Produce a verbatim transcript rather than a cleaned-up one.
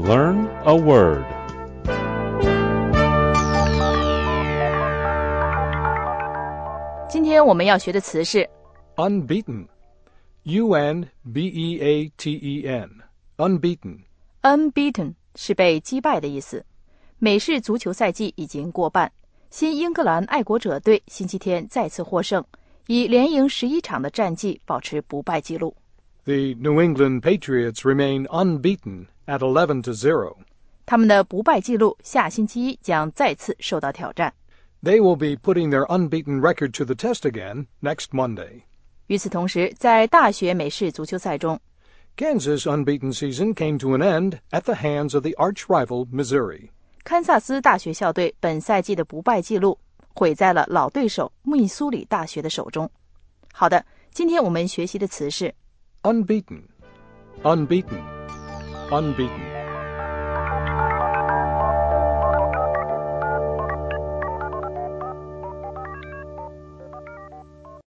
Learn a word. Today 今天我们要学的词是 unbeaten. U N B E A T E N. Unbeaten. unbeaten 是被击败的意思。美式足球赛季已经过半，新英格兰爱国者队星期天再次获胜，以连赢十一场的战绩保持不败纪录。 The New England Patriots remain unbeaten at eleven to zero. 他们的不败纪录下星期一将再次受到挑战。 They will be putting their unbeaten record to the test again next Monday. 与此同时，在大学美式足球赛中， Kansas' unbeaten season came to an end at the hands of the arch-rival Missouri. 堪萨斯大学校队本赛季的不败纪录毁在了老对手密苏里大学的手中。好的，今天我们学习的词是 Unbeaten. Unbeaten. Unbeaten.